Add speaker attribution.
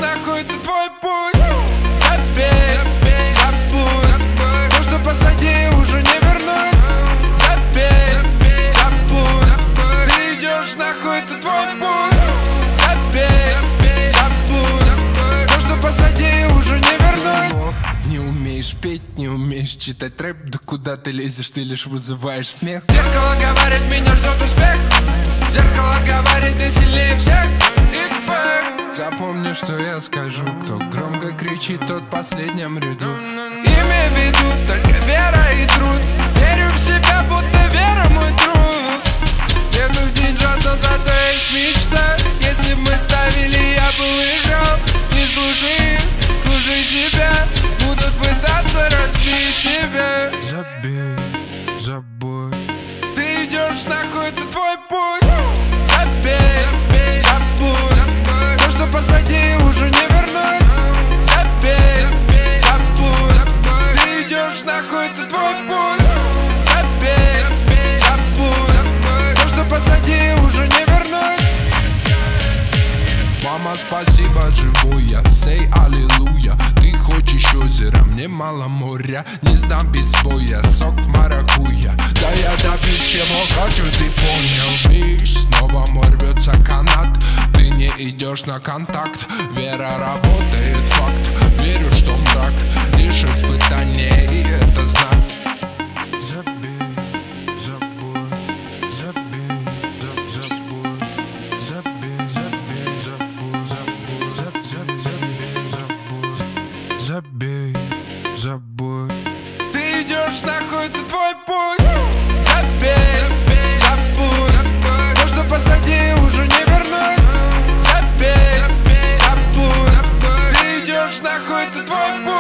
Speaker 1: нахуй, это твой путь. Забей, забудь, то, что позади, уже не вернуть. Забей, забудь, ты идешь нахуй, это твой путь. Забей, забудь, то, что позади, уже не вернуть.
Speaker 2: Не умеешь петь, не умеешь читать рэп. Да куда ты лезешь, ты лишь вызываешь смех.
Speaker 1: Зеркало говорит, меня ждет успех. Зеркало говорит, ты сильнее всех. Big Fang.
Speaker 2: Запомни, что я скажу. Кто громко кричит, тот в последнем ряду.
Speaker 1: Ими ведут только вера и труд. Верю в себя, будто вера мой труд. Еду деньжат, но зато есть мечта. Если бы мы ставили, я бы выиграл. Не слушай их, слушай себя. Будут пытаться разбить тебя.
Speaker 2: Забей, забудь.
Speaker 1: Ты идешь нахуй, это твой путь. Забей, забудь, то, что позади, уже не вернуть. Забей, забудь, ты идешь нахуй, это твой путь. Забей, забудь, то, что позади, уже не вернуть.
Speaker 2: Мама, спасибо, живой я, say аллилуйя. Ты хочешь озеро, мне мало моря. Не сдам без боя, сок маракуйя. Да я добьюсь, чего хочу, ты понял, видишь? Снова мой рвется канат. Ты не идешь на контакт. Вера работает, факт. Верю, что мрак лишь испытание, и это знак. Забей, забудь, забей, забудь, забей, забей, забудь, забей, забудь.
Speaker 1: Ты идешь нахуй, это твой путь. Забей, забудь, то, что позади, уже не вернуть. Забей, забудь, ты идешь нахуй, это твой путь.